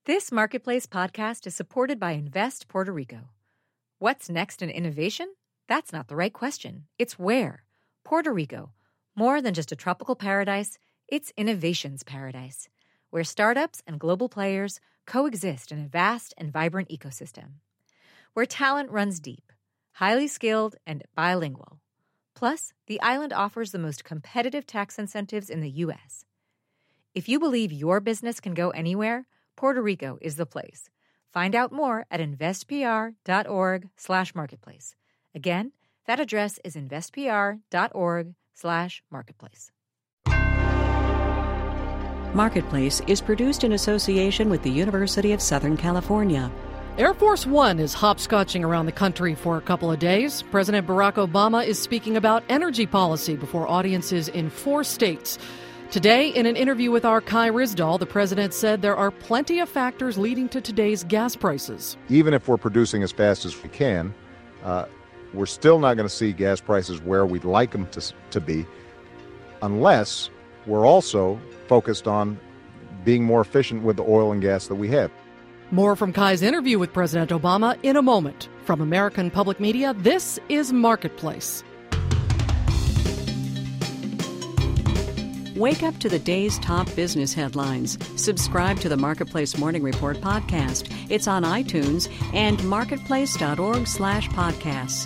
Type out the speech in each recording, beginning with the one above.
This Marketplace podcast is supported by Invest Puerto Rico. What's next in innovation? That's not the right question. It's where. Puerto Rico. More than just a tropical paradise, it's innovation's paradise, where startups and global players coexist in a vast and vibrant ecosystem. Where talent runs deep, highly skilled, and bilingual. Plus, the island offers the most competitive tax incentives in the U.S. If you believe your business can go anywhere, Puerto Rico is the place. Find out more at investpr.org/marketplace. Again, that address is investpr.org/marketplace. Marketplace is produced in association with the University of Southern California. Air Force One is hopscotching around the country for a couple of days. President Barack Obama is speaking about energy policy before audiences in 4 states. Today, in an interview with our Kai Ryssdal, the president said there are plenty of factors leading to today's gas prices. Even if we're producing as fast as we can, we're still not going to see gas prices where we'd like them to be unless we're also focused on being more efficient with the oil and gas that we have. More from Kai's interview with President Obama in a moment. From American Public Media, this is Marketplace. Wake up to the day's top business headlines. Subscribe to the Marketplace Morning Report podcast. It's on iTunes and marketplace.org/podcasts.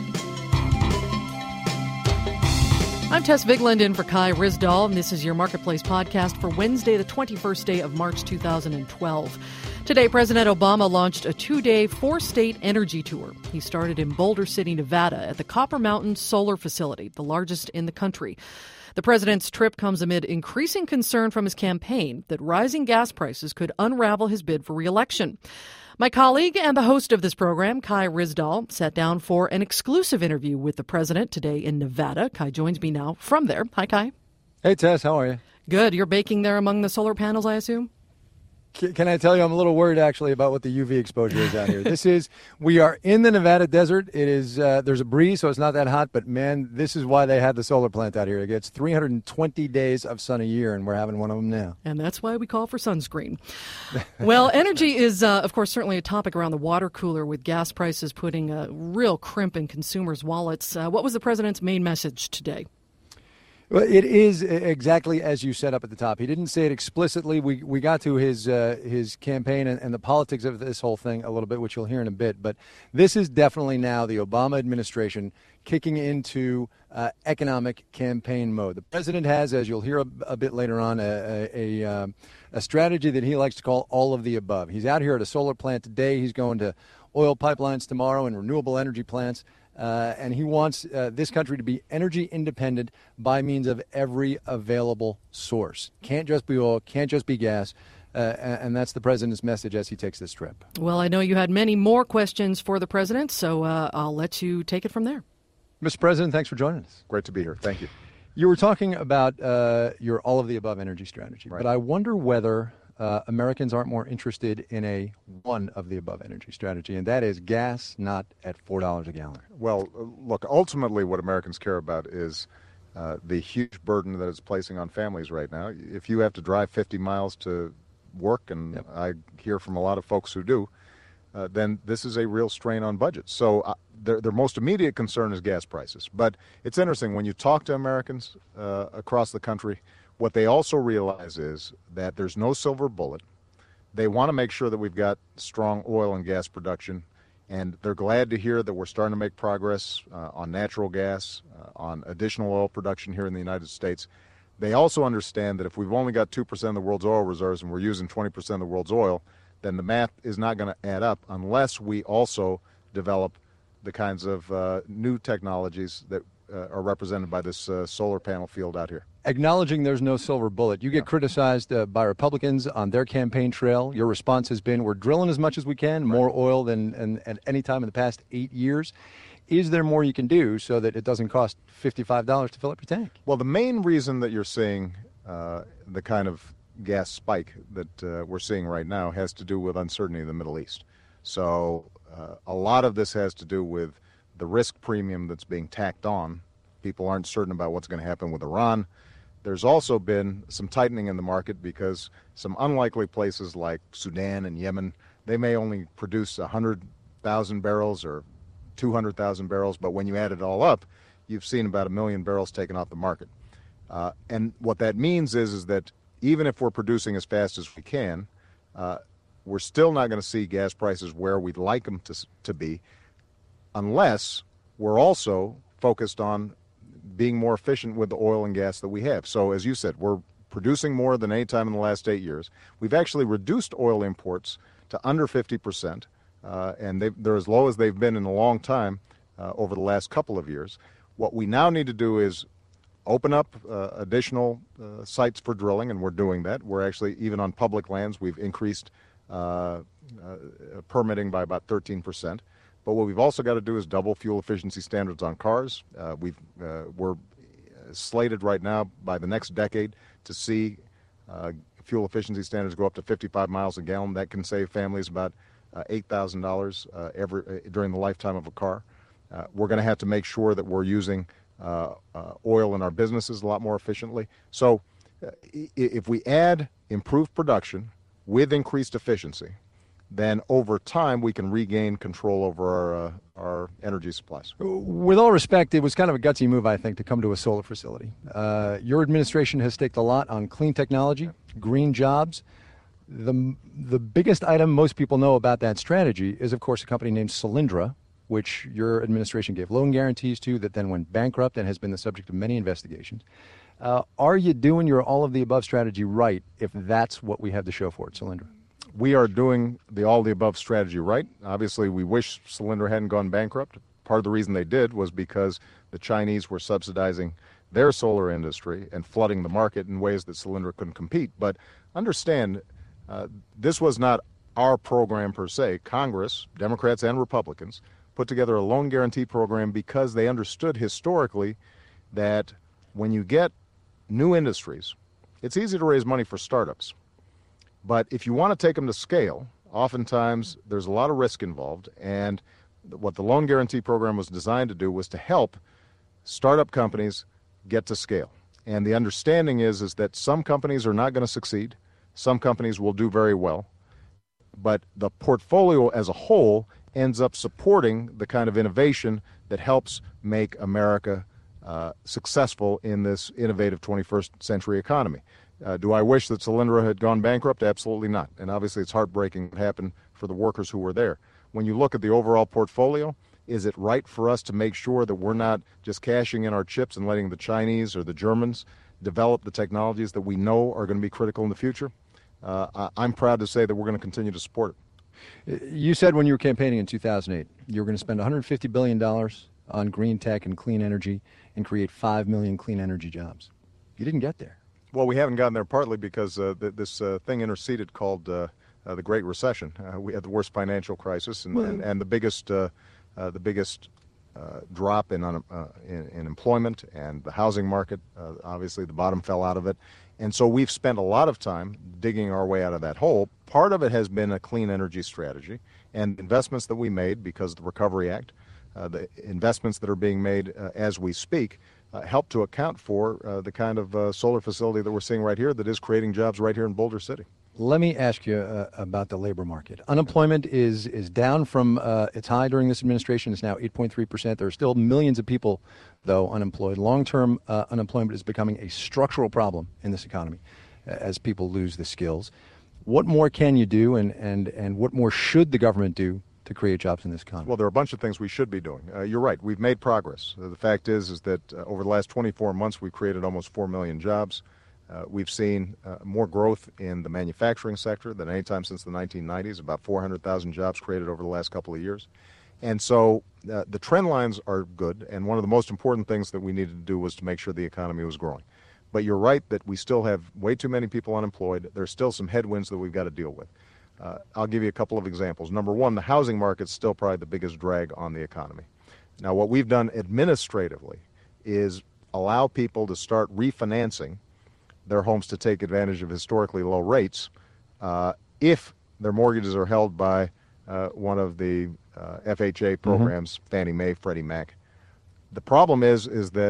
I'm Tess Vigland in for Kai Ryssdal, and this is your Marketplace podcast for Wednesday, the 21st day of March 2012. Today, President Obama launched a 2-day, 4-state energy tour. He started in Boulder City, Nevada, at the Copper Mountain Solar Facility, the largest in the country. The president's trip comes amid increasing concern from his campaign that rising gas prices could unravel his bid for re-election. My colleague and the host of this program, Kai Ryssdal, sat down for an exclusive interview with the president today in Nevada. Kai joins me now from there. Hi, Kai. Hey, Tess. How are you? Good. You're baking there among the solar panels, I assume? Can I tell you, I'm a little worried, actually, about what the UV exposure is out here. We are in the Nevada desert. It is, there's a breeze, so it's not that hot, but man, this is why they had the solar plant out here. It gets 320 days of sun a year, and we're having one of them now. And that's why we call for sunscreen. Well, energy is, of course, certainly a topic around the water cooler, with gas prices putting a real crimp in consumers' wallets. What was the president's main message today? Well, it is exactly as you said up at the top. He didn't say it explicitly. We got to his campaign and the politics of this whole thing a little bit, which you'll hear in a bit. But this is definitely now the Obama administration kicking into economic campaign mode. The president has, as you'll hear a bit later on, a strategy that he likes to call all of the above. He's out here at a solar plant today. He's going to oil pipelines tomorrow and renewable energy plants. And he wants this country to be energy independent by means of every available source. Can't just be oil, can't just be gas. And that's the president's message as he takes this trip. Well, I know you had many more questions for the president, so I'll let you take it from there. Mr. President, thanks for joining us. Great to be here. Thank you. You were talking about your all-of-the-above energy strategy, right. But I wonder whether Americans aren't more interested in a one-of-the-above energy strategy, and that is gas not at $4 a gallon. Well, look, ultimately what Americans care about is the huge burden that it's placing on families right now. If you have to drive 50 miles to work, and yep. I hear from a lot of folks who do, then this is a real strain on budgets. So their most immediate concern is gas prices. But it's interesting, when you talk to Americans across the country, what they also realize is that there's no silver bullet. They want to make sure that we've got strong oil and gas production, and they're glad to hear that we're starting to make progress on natural gas, on additional oil production here in the United States. They also understand that if we've only got 2% of the world's oil reserves and we're using 20% of the world's oil, then the math is not going to add up unless we also develop the kinds of new technologies that are represented by this solar panel field out here. Acknowledging there's no silver bullet, you get criticized by Republicans on their campaign trail. Your response has been, we're drilling as much as we can, more oil than at any time in the past 8 years. Is there more you can do so that it doesn't cost $55 to fill up your tank? Well, the main reason that you're seeing the kind of gas spike that we're seeing right now has to do with uncertainty in the Middle East. So a lot of this has to do with the risk premium that's being tacked on. People aren't certain about what's going to happen with Iran. there's also been some tightening in the market because some unlikely places like Sudan and Yemen, they may only produce 100,000 barrels or 200,000 barrels, but when you add it all up, you've seen about 1 million barrels taken off the market. And what that means is that even if we're producing as fast as we can, we're still not going to see gas prices where we'd like them to be unless we're also focused on being more efficient with the oil and gas that we have. So as you said, we're producing more than any time in the last 8 years. We've actually reduced oil imports to under 50%, and they're as low as they've been in a long time over the last couple of years. What we now need to do is open up additional sites for drilling, and we're doing that. We're actually, even on public lands, we've increased permitting by about 13%. But what we've also got to do is double fuel efficiency standards on cars. We're slated right now by the next decade to see fuel efficiency standards go up to 55 miles a gallon. That can save families about $8,000 during the lifetime of a car. We're going to have to make sure that we're using oil in our businesses a lot more efficiently. So if we add improved production with increased efficiency, then over time we can regain control over our energy supplies. With all respect, it was kind of a gutsy move, I think, to come to a solar facility. Your administration has staked a lot on clean technology, green jobs. The biggest item most people know about that strategy is, of course, a company named Solyndra, which your administration gave loan guarantees to, that then went bankrupt and has been the subject of many investigations. Are you doing your all-of-the-above strategy right if that's what we have to show for it, Solyndra? We are doing the all-the-above strategy right. Obviously, we wish Solyndra hadn't gone bankrupt. Part of the reason they did was because the Chinese were subsidizing their solar industry and flooding the market in ways that Solyndra couldn't compete. But understand, this was not our program per se. Congress, Democrats and Republicans, put together a loan guarantee program because they understood historically that when you get new industries, it's easy to raise money for startups. But if you want to take them to scale, oftentimes there's a lot of risk involved. And what the loan guarantee program was designed to do was to help startup companies get to scale. And the understanding is that some companies are not going to succeed. Some companies will do very well. But the portfolio as a whole ends up supporting the kind of innovation that helps make America successful in this innovative 21st century economy. Do I wish that Solyndra had gone bankrupt? Absolutely not. And obviously it's heartbreaking what happened for the workers who were there. When you look at the overall portfolio, is it right for us to make sure that we're not just cashing in our chips and letting the Chinese or the Germans develop the technologies that we know are going to be critical in the future? I'm proud to say that we're going to continue to support it. You said when you were campaigning in 2008, you were going to spend $150 billion on green tech and clean energy and create 5 million clean energy jobs. You didn't get there. Well, we haven't gotten there partly because this thing interceded called the Great Recession. We had the worst financial crisis and the biggest drop in employment and the housing market. Obviously, the bottom fell out of it. And so we've spent a lot of time digging our way out of that hole. Part of it has been a clean energy strategy and investments that we made because of the Recovery Act, the investments that are being made as we speak, help to account for the kind of solar facility that we're seeing right here that is creating jobs right here in Boulder City. Let me ask you about the labor market. Unemployment is down from its high during this administration. It's now 8.3%. There are still millions of people, though, unemployed. Long-term unemployment is becoming a structural problem in this economy as people lose the skills. What more can you do, and what more should the government do to create jobs in this economy? Well, there are a bunch of things we should be doing. You're right. We've made progress. The fact is that over the last 24 months, we've created almost 4 million jobs. We've seen more growth in the manufacturing sector than any time since the 1990s, about 400,000 jobs created over the last couple of years. And so the trend lines are good, and one of the most important things that we needed to do was to make sure the economy was growing. But you're right that we still have way too many people unemployed. There's still some headwinds that we've got to deal with. I'll give you a couple of examples. Number one, the housing market's still probably the biggest drag on the economy. Now, what we've done administratively is allow people to start refinancing their homes to take advantage of historically low rates if their mortgages are held by one of the FHA programs, Fannie Mae, Freddie Mac. The problem is that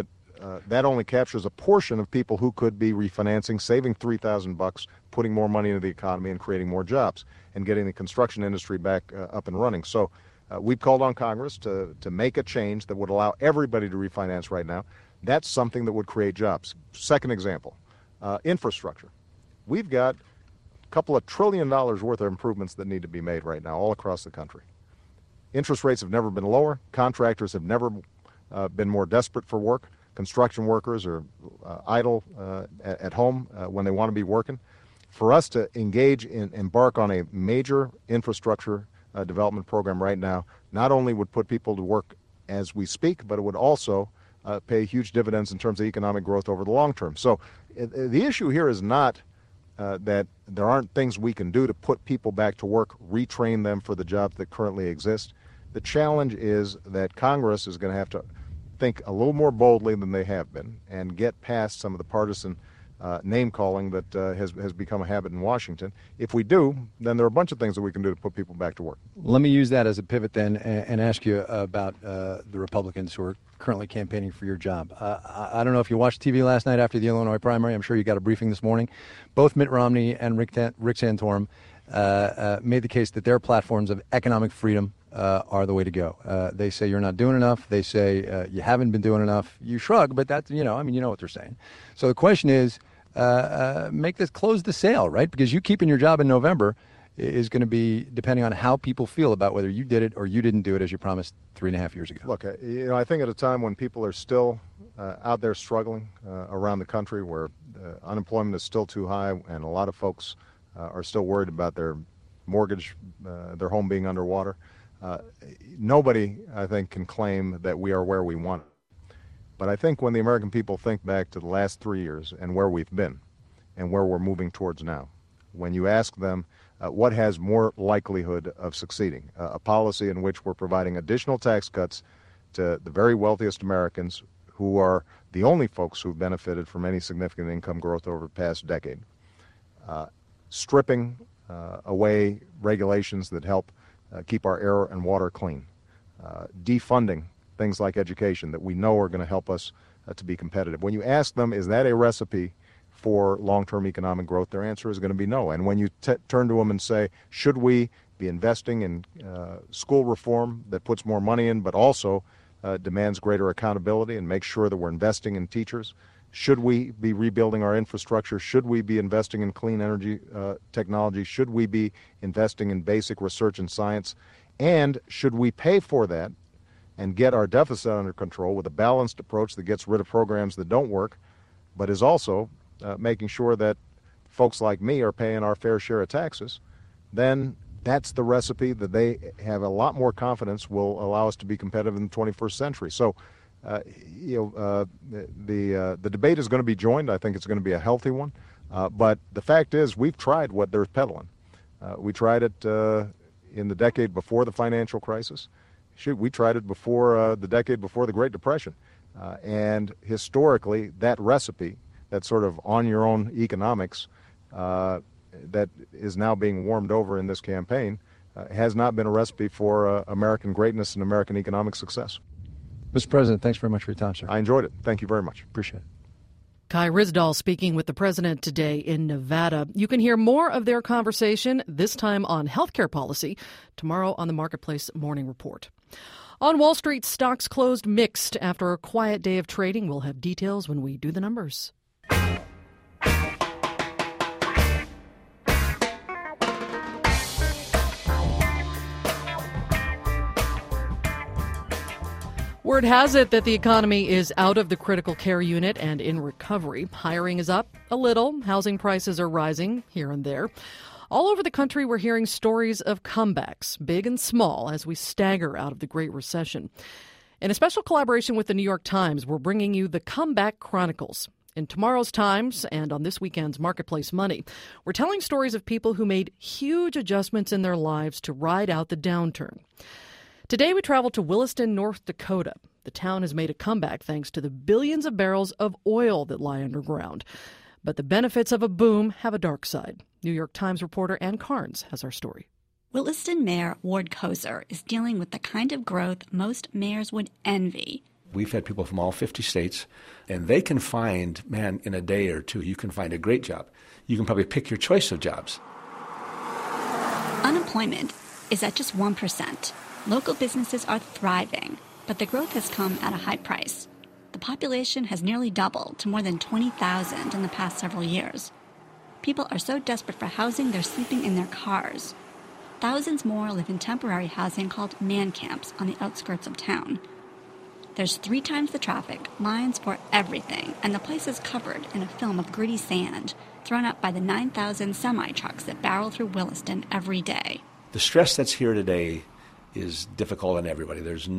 that only captures a portion of people who could be refinancing, saving $3,000, putting more money into the economy and creating more jobs and getting the construction industry back up and running. So we've called on Congress to make a change that would allow everybody to refinance right now. That's something that would create jobs. Second example, infrastructure. We've got a couple of $1 trillion worth of improvements that need to be made right now all across the country. Interest rates have never been lower. Contractors have never been more desperate for work. Construction workers are idle at home when they want to be working. For us to embark on a major infrastructure development program right now, not only would put people to work as we speak, but it would also pay huge dividends in terms of economic growth over the long term. So the issue here is not that there aren't things we can do to put people back to work, retrain them for the jobs that currently exist. The challenge is that Congress is going to have to think a little more boldly than they have been and get past some of the partisan name-calling that has become a habit in Washington. If we do, then there are a bunch of things that we can do to put people back to work. Let me use that as a pivot then and ask you about the Republicans who are currently campaigning for your job. I don't know if you watched TV last night after the Illinois primary. I'm sure you got a briefing this morning. Both Mitt Romney and Rick Santorum made the case that their platforms of economic freedom are the way to go. They say you're not doing enough. They say you haven't been doing enough. You shrug, but that's, you know what they're saying. So the question is, close the sale, right? Because you keeping your job in November is going to be depending on how people feel about whether you did it or you didn't do it as you promised 3.5 years ago. Look, I think at a time when people are still out there struggling around the country, where unemployment is still too high and a lot of folks are still worried about their mortgage, their home being underwater, nobody, I think, can claim that we are where we want. But I think when the American people think back to the last 3 years and where we've been and where we're moving towards now, when you ask them what has more likelihood of succeeding, a policy in which we're providing additional tax cuts to the very wealthiest Americans who are the only folks who've benefited from any significant income growth over the past decade, stripping away regulations that help keep our air and water clean, defunding things like education that we know are going to help us to be competitive. When you ask them, is that a recipe for long-term economic growth, their answer is going to be no. And when you turn to them and say, should we be investing in school reform that puts more money in but also demands greater accountability and makes sure that we're investing in teachers? Should we be rebuilding our infrastructure? Should we be investing in clean energy technology? Should we be investing in basic research and science? And should we pay for that and get our deficit under control with a balanced approach that gets rid of programs that don't work, but is also making sure that folks like me are paying our fair share of taxes? Then that's the recipe that they have a lot more confidence will allow us to be competitive in the 21st century. So, the debate is going to be joined. I think it's going to be a healthy one. But the fact is, we've tried what they're peddling. We tried it in the decade before the financial crisis. We tried it before the decade before the Great Depression. And historically, that recipe, that sort of on-your-own economics that is now being warmed over in this campaign, has not been a recipe for American greatness and American economic success. Mr. President, thanks very much for your time, sir. I enjoyed it. Thank you very much. Appreciate it. Kai Ryssdal speaking with the president today in Nevada. You can hear more of their conversation, this time on healthcare policy, tomorrow on the Marketplace Morning Report. On Wall Street, stocks closed mixed after a quiet day of trading. We'll have details when we do the numbers. Word has it that the economy is out of the critical care unit and in recovery. Hiring is up a little. Housing prices are rising here and there. All over the country, we're hearing stories of comebacks, big and small, as we stagger out of the Great Recession. In a special collaboration with the New York Times, we're bringing you the Comeback Chronicles. In tomorrow's Times and on this weekend's Marketplace Money, we're telling stories of people who made huge adjustments in their lives to ride out the downturn. Today we travel to Williston, North Dakota. The town has made a comeback thanks to the billions of barrels of oil that lie underground. But the benefits of a boom have a dark side. New York Times reporter Ann Carnes has our story. Williston Mayor Ward Kozer is dealing with the kind of growth most mayors would envy. We've had people from all 50 states, and they can find, man, in a day or two, you can find a great job. You can probably pick your choice of jobs. Unemployment is at just 1%. Local businesses are thriving, but the growth has come at a high price. The population has nearly doubled to more than 20,000 in the past several years. People are so desperate for housing, they're sleeping in their cars. Thousands more live in temporary housing called man camps on the outskirts of town. There's 3 times the traffic, lines for everything, and the place is covered in a film of gritty sand thrown up by the 9,000 semi-trucks that barrel through Williston every day. The stress that's here today is difficult on everybody.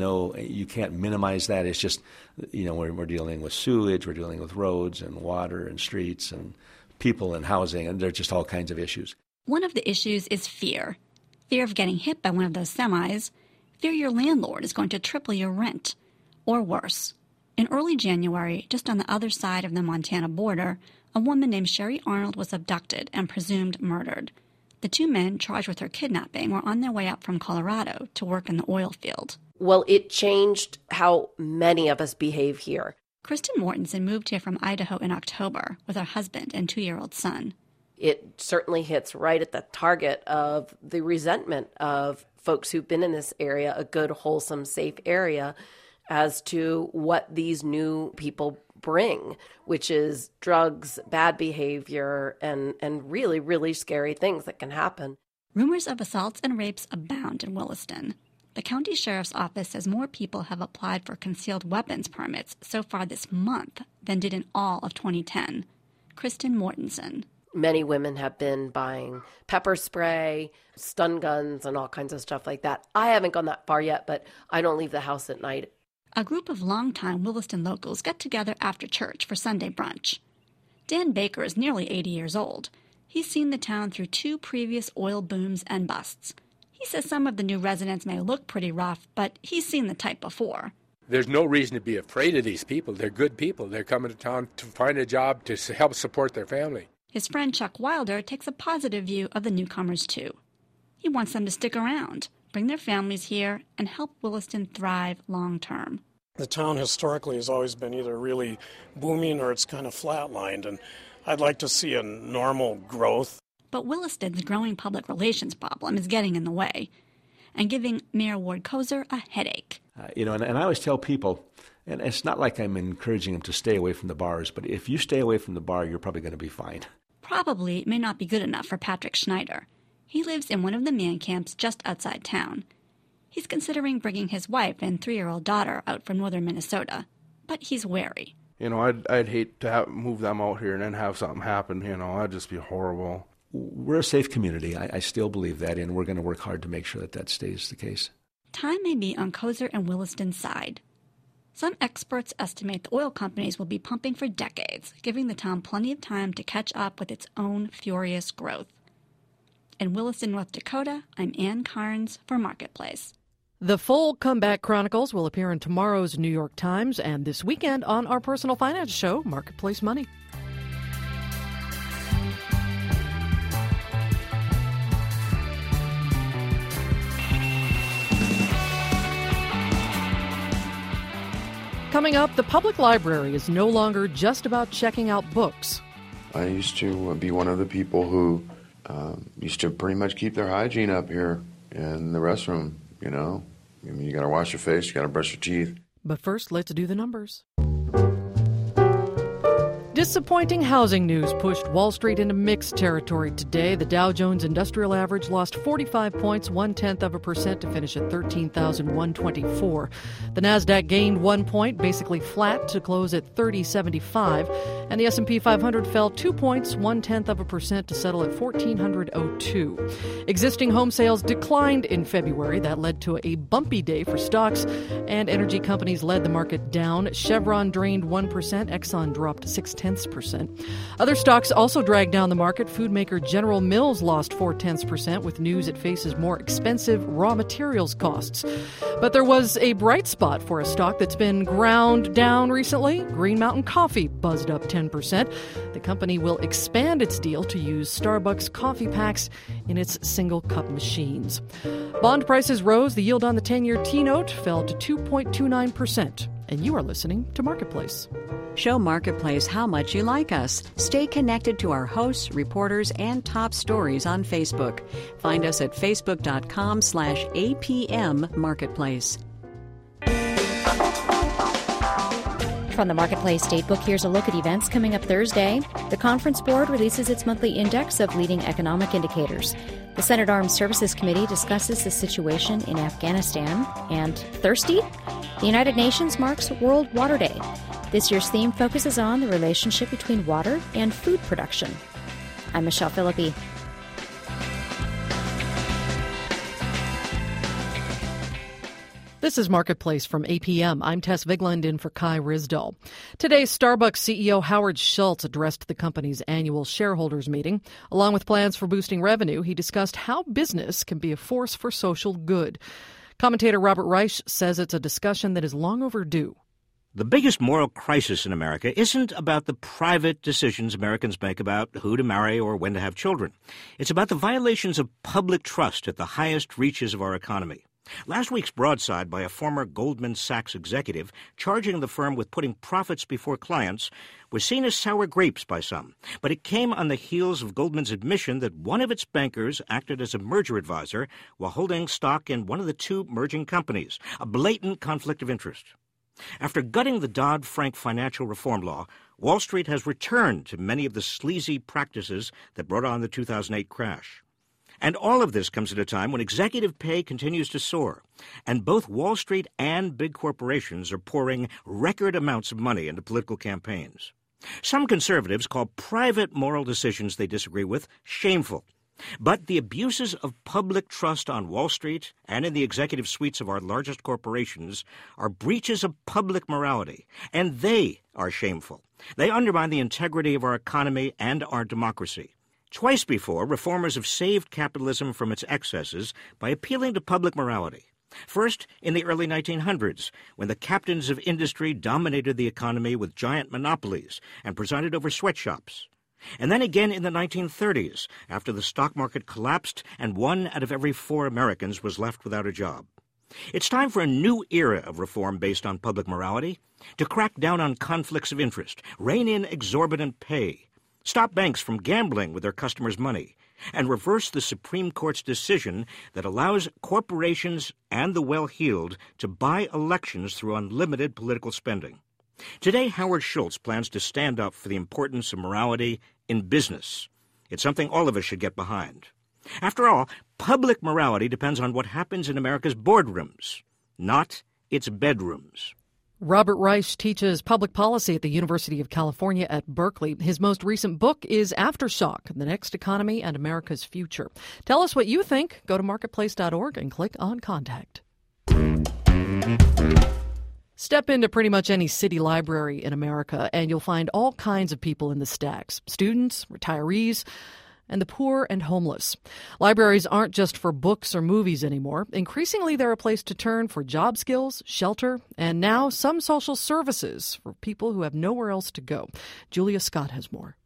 You can't minimize that. It's just, we're dealing with sewage, we're dealing with roads and water and streets and people and housing, and there are just all kinds of issues. One of the issues is fear. Fear of getting hit by one of those semis. Fear your landlord is going to triple your rent. Or worse. In early January, just on the other side of the Montana border, a woman named Sherry Arnold was abducted and presumed murdered. The 2 men charged with her kidnapping were on their way up from Colorado to work in the oil field. Well, it changed how many of us behave here. Kristen Mortensen moved here from Idaho in October with her husband and 2-year-old son. It certainly hits right at the target of the resentment of folks who've been in this area, a good, wholesome, safe area, as to what these new people bring, which is drugs, bad behavior, and really, really scary things that can happen. Rumors of assaults and rapes abound in Williston. The county sheriff's office says more people have applied for concealed weapons permits so far this month than did in all of 2010. Kristen Mortensen. Many women have been buying pepper spray, stun guns, and all kinds of stuff like that. I haven't gone that far yet, but I don't leave the house at night. A group of longtime Williston locals get together after church for Sunday brunch. Dan Baker is nearly 80 years old. He's seen the town through 2 previous oil booms and busts. He says some of the new residents may look pretty rough, but he's seen the type before. There's no reason to be afraid of these people. They're good people. They're coming to town to find a job to help support their family. His friend Chuck Wilder takes a positive view of the newcomers, too. He wants them to stick around, bring their families here, and help Williston thrive long-term. The town historically has always been either really booming or it's kind of flatlined, and I'd like to see a normal growth. But Williston's growing public relations problem is getting in the way and giving Mayor Ward Kozer a headache. And I always tell people, and it's not like I'm encouraging them to stay away from the bars, but if you stay away from the bar, you're probably going to be fine. Probably may not be good enough for Patrick Schneider. He lives in one of the man camps just outside town. He's considering bringing his wife and 3-year-old daughter out from northern Minnesota, but he's wary. I'd hate to move them out here and then have something happen. That'd just be horrible. We're a safe community. I still believe that, and we're going to work hard to make sure that stays the case. Time may be on Kozer and Williston's side. Some experts estimate the oil companies will be pumping for decades, giving the town plenty of time to catch up with its own furious growth. In Williston, North Dakota, I'm Ann Carnes for Marketplace. The full Comeback Chronicles will appear in tomorrow's New York Times and this weekend on our personal finance show, Marketplace Money. Coming up, the public library is no longer just about checking out books. I used to be one of the people who used to pretty much keep their hygiene up here in the restroom, you got to wash your face, you got to brush your teeth. But first, let's do the numbers. Disappointing housing news pushed Wall Street into mixed territory today. The Dow Jones Industrial Average lost 45 points, 0.1% to finish at 13,124. The Nasdaq gained 1 point, basically flat, to close at 3075, and the S&P 500 fell 2 points, 0.1% to settle at 1,402. Existing home sales declined in February. That led to a bumpy day for stocks, and energy companies led the market down. Chevron drained 1%, Exxon dropped 0.6%. Other stocks also dragged down the market. Food maker General Mills lost 0.4% with news it faces more expensive raw materials costs. But there was a bright spot for a stock that's been ground down recently. Green Mountain Coffee buzzed up 10%. The company will expand its deal to use Starbucks coffee packs in its single cup machines. Bond prices rose. The yield on the 10-year T-note fell to 2.29%. and you are listening to Marketplace. Show Marketplace how much you like us. Stay connected to our hosts, reporters, and top stories on Facebook. Find us at facebook.com/APM Marketplace. From the Marketplace Datebook, here's a look at events coming up Thursday. The Conference Board releases its monthly index of leading economic indicators. The Senate Armed Services Committee discusses the situation in Afghanistan. And thirsty? The United Nations marks World Water Day. This year's theme focuses on the relationship between water and food production. I'm Michelle Philippi. This is Marketplace from APM. I'm Tess Vigland in for Kai Ryssdal. Today, Starbucks CEO Howard Schultz addressed the company's annual shareholders meeting. Along with plans for boosting revenue, he discussed how business can be a force for social good. Commentator Robert Reich says it's a discussion that is long overdue. The biggest moral crisis in America isn't about the private decisions Americans make about who to marry or when to have children. It's about the violations of public trust at the highest reaches of our economy. Last week's broadside by a former Goldman Sachs executive charging the firm with putting profits before clients was seen as sour grapes by some, but it came on the heels of Goldman's admission that one of its bankers acted as a merger advisor while holding stock in one of the two merging companies, a blatant conflict of interest. After gutting the Dodd-Frank financial reform law, Wall Street has returned to many of the sleazy practices that brought on the 2008 crash. And all of this comes at a time when executive pay continues to soar, and both Wall Street and big corporations are pouring record amounts of money into political campaigns. Some conservatives call private moral decisions they disagree with shameful. But the abuses of public trust on Wall Street and in the executive suites of our largest corporations are breaches of public morality, and they are shameful. They undermine the integrity of our economy and our democracy. Twice before, reformers have saved capitalism from its excesses by appealing to public morality. First, in the early 1900s, when the captains of industry dominated the economy with giant monopolies and presided over sweatshops. And then again in the 1930s, after the stock market collapsed and 1 out of every 4 Americans was left without a job. It's time for a new era of reform based on public morality, to crack down on conflicts of interest, rein in exorbitant pay, stop banks from gambling with their customers' money, and reverse the Supreme Court's decision that allows corporations and the well-heeled to buy elections through unlimited political spending. Today, Howard Schultz plans to stand up for the importance of morality in business. It's something all of us should get behind. After all, public morality depends on what happens in America's boardrooms, not its bedrooms. Robert Reich teaches public policy at the University of California at Berkeley. His most recent book is Aftershock, The Next Economy and America's Future. Tell us what you think. Go to marketplace.org and click on Contact. Step into pretty much any city library in America, and you'll find all kinds of people in the stacks. Students, retirees, and the poor and homeless. Libraries aren't just for books or movies anymore. Increasingly, they're a place to turn for job skills, shelter, and now some social services for people who have nowhere else to go. Julia Scott has more.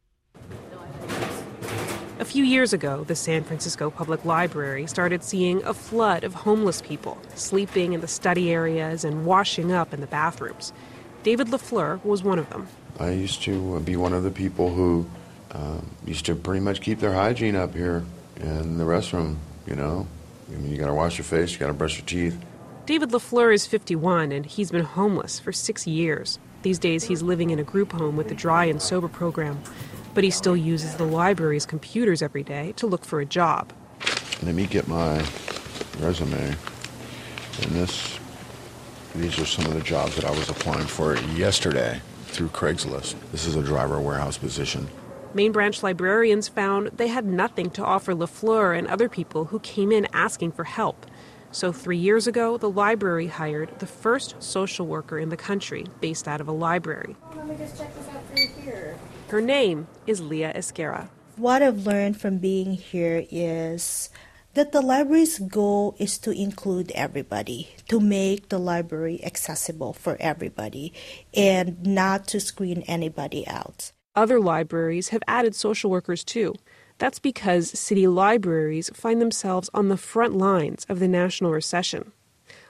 A few years ago, the San Francisco Public Library started seeing a flood of homeless people sleeping in the study areas and washing up in the bathrooms. David LaFleur was one of them. I used to be one of the people who used to pretty much keep their hygiene up here in the restroom, you know. I mean, you got to wash your face, you got to brush your teeth. David LaFleur is 51, and he's been homeless for 6 years. These days, he's living in a group home with the Dry and Sober program. But he still uses the library's computers every day to look for a job. Let me get my resume. And these are some of the jobs that I was applying for yesterday through Craigslist. This is a driver warehouse position. Main branch librarians found they had nothing to offer LaFleur and other people who came in asking for help. So 3 years ago, the library hired the first social worker in the country based out of a library. Let me just check this out through here. Her name is Leah Esquera. What I've learned from being here is that the library's goal is to include everybody, to make the library accessible for everybody, and not to screen anybody out. Other libraries have added social workers too. That's because city libraries find themselves on the front lines of the national recession.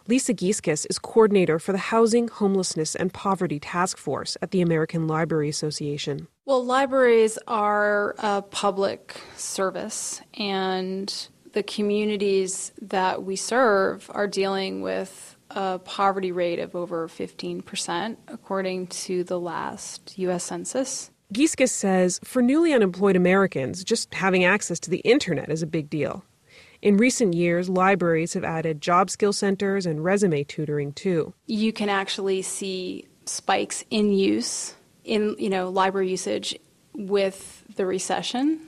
Lisa Gieskes is coordinator for the Housing, Homelessness, and Poverty Task Force at the American Library Association. Well, libraries are a public service, and the communities that we serve are dealing with a poverty rate of over 15%, according to the last U.S. Census. Gieskes says for newly unemployed Americans, just having access to the internet is a big deal. In recent years, libraries have added job skill centers and resume tutoring, too. You can actually see spikes in use, in library usage with the recession,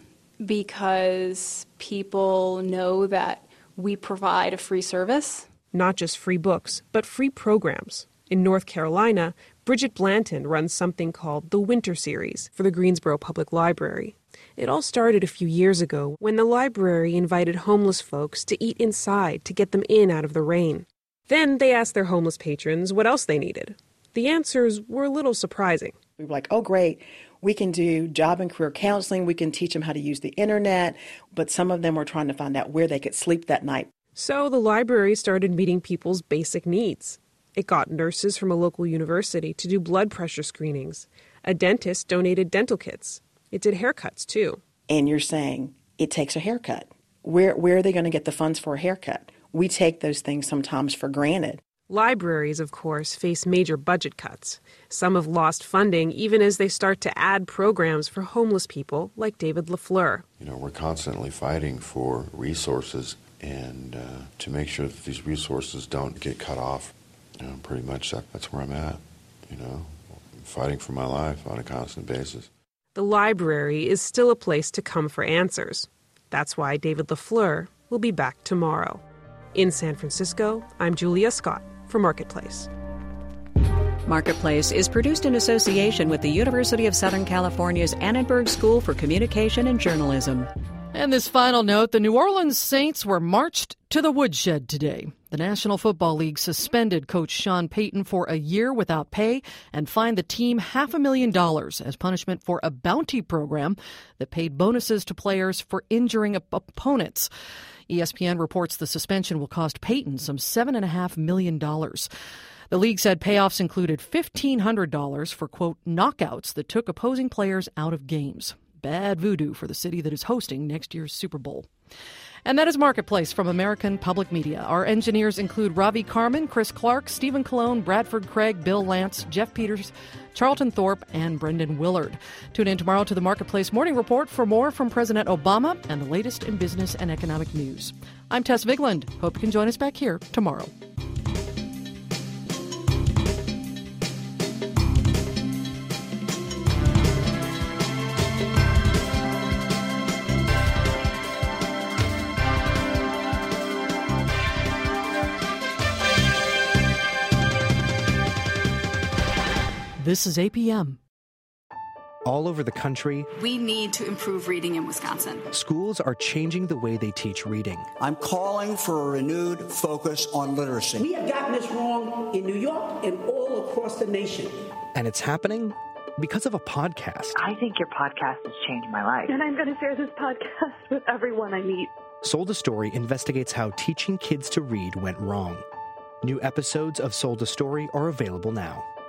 because people know that we provide a free service. Not just free books, but free programs. In North Carolina, Bridget Blanton runs something called the Winter Series for the Greensboro Public Library. It all started a few years ago when the library invited homeless folks to eat inside to get them in out of the rain. Then they asked their homeless patrons what else they needed. The answers were a little surprising. We were like, oh, great. We can do job and career counseling. We can teach them how to use the internet. But some of them were trying to find out where they could sleep that night. So the library started meeting people's basic needs. It got nurses from a local university to do blood pressure screenings. A dentist donated dental kits. It did haircuts, too. And you're saying it takes a haircut. Where are they going to get the funds for a haircut? We take those things sometimes for granted. Libraries, of course, face major budget cuts. Some have lost funding even as they start to add programs for homeless people like David LaFleur. We're constantly fighting for resources and to make sure that these resources don't get cut off. Pretty much that's where I'm at, fighting for my life on a constant basis. The library is still a place to come for answers. That's why David LaFleur will be back tomorrow. In San Francisco, I'm Julia Scott for Marketplace. Marketplace is produced in association with the University of Southern California's Annenberg School for Communication and Journalism. And this final note, the New Orleans Saints were marched to the woodshed today. The National Football League suspended coach Sean Payton for a year without pay and fined the team $500,000 as punishment for a bounty program that paid bonuses to players for injuring opponents. ESPN reports the suspension will cost Payton some $7.5 million. The league said payoffs included $1,500 for, quote, knockouts that took opposing players out of games. Bad voodoo for the city that is hosting next year's Super Bowl. And that is Marketplace from American Public Media. Our engineers include Ravi Carmen, Chris Clark, Stephen Colon, Bradford Craig, Bill Lance, Jeff Peters, Charlton Thorpe, and Brendan Willard. Tune in tomorrow to the Marketplace Morning Report for more from President Obama and the latest in business and economic news. I'm Tess Vigland. Hope you can join us back here tomorrow. This is APM. All over the country, we need to improve reading in Wisconsin. Schools are changing the way they teach reading. I'm calling for a renewed focus on literacy. We have gotten this wrong in New York and all across the nation. And it's happening because of a podcast. I think your podcast has changed my life. And I'm going to share this podcast with everyone I meet. Sold a Story investigates how teaching kids to read went wrong. New episodes of Sold a Story are available now.